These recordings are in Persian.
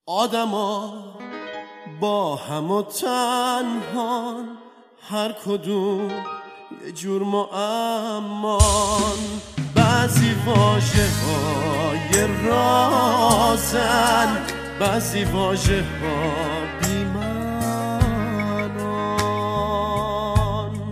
آدما با هم و تنهان، هر کدوم یه جور معمان. بعضی واژه های رازن، بعضی واژه ها بی‌معنان.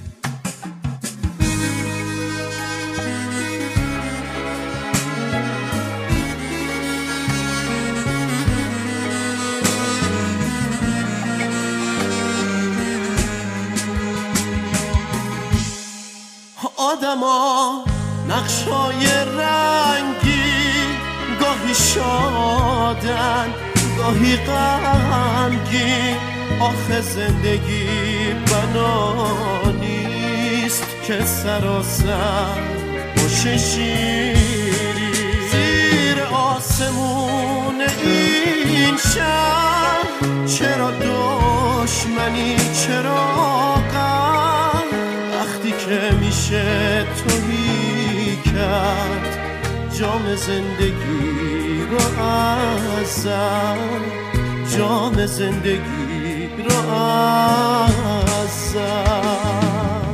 آدما نقشای رنگی، گاهی شادن گاهی غمگین. آخه زندگی بنا نیست که سراسر باشه شیری. زیر آسمون این شهر چرا دشمنی، چرا غم؟ وقتی که میشه تویی کرد جام زندگی رو ازم، جام زندگی رو ازم.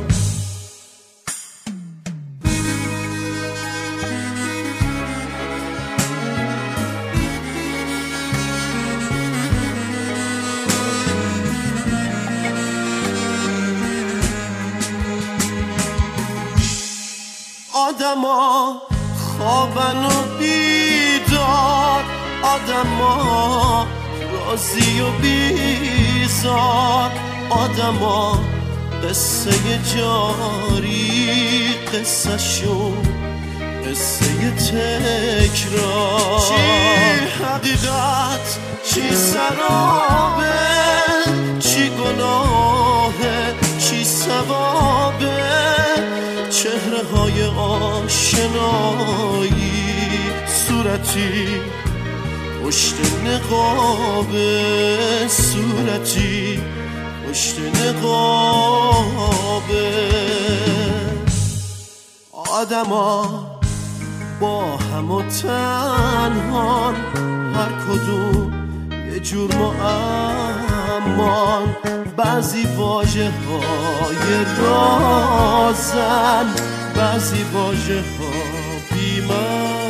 آدما خوابن و بیدار، آدما راضی و بیزار. آدما قصه جاری، قصه شون قصه تکرار. چی حقیقت چی سرابه، چی گناهه چی ثوابه. چهره های آشنایی، صورتی پشت نقابه، صورتی پشت نقابه. آدما با هم و تنهان، هر کدوم یه جور معمان. بعضی واژه های رازن، بعضی واژه ها بی‌معنی.